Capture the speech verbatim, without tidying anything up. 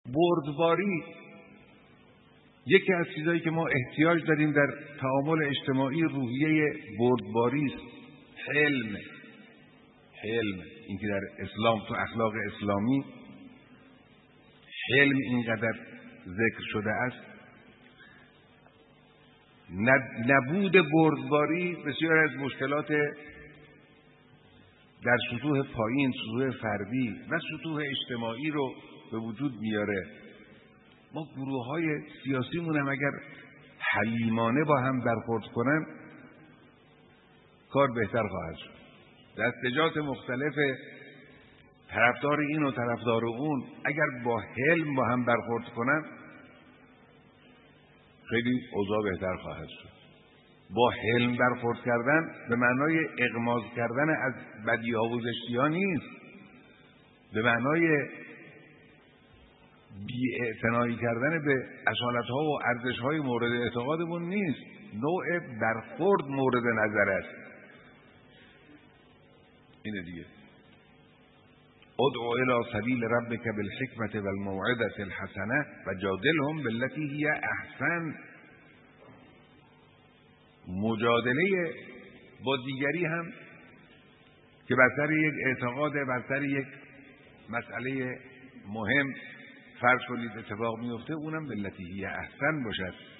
بردباری یکی از چیزایی که ما احتیاج داریم در تعامل اجتماعی روحیه بردباری است. حلم حلم اینکه در اسلام، تو اخلاق اسلامی حلم اینقدر ذکر شده است. نبود بردباری بسیار از مشکلات در سطوح پایین، سطوح فردی و سطوح اجتماعی رو به وجود میاره. ما گروه های سیاسیمون هم اگر حلیمانه با هم برخورد کنن کار بهتر خواهد شد. دستجات مختلف طرفدار این و طرفدار اون اگر با حلم با هم برخورد کنن خیلی اوضاع بهتر خواهد شد. با حلم برخورد کردن به معنای اغماض کردن از بدیها و زشتیها نیست، به معنای بی‌اعتنایی کردن به اصالت‌ها و ارزش‌های مورد اعتقادمون نیست. نوع برخورد مورد نظر است. اینه دیگه. ادعو الی سبیل ربک بالحکمة والموعظة الحسنة وجادلهم بالتي هی احسن. مجادله با دیگری هم که بر سر یک اعتقاد، بر سر یک مسئله مهم فرض کنید اتفاق میفته، اونم بالتي هی احسن باشد.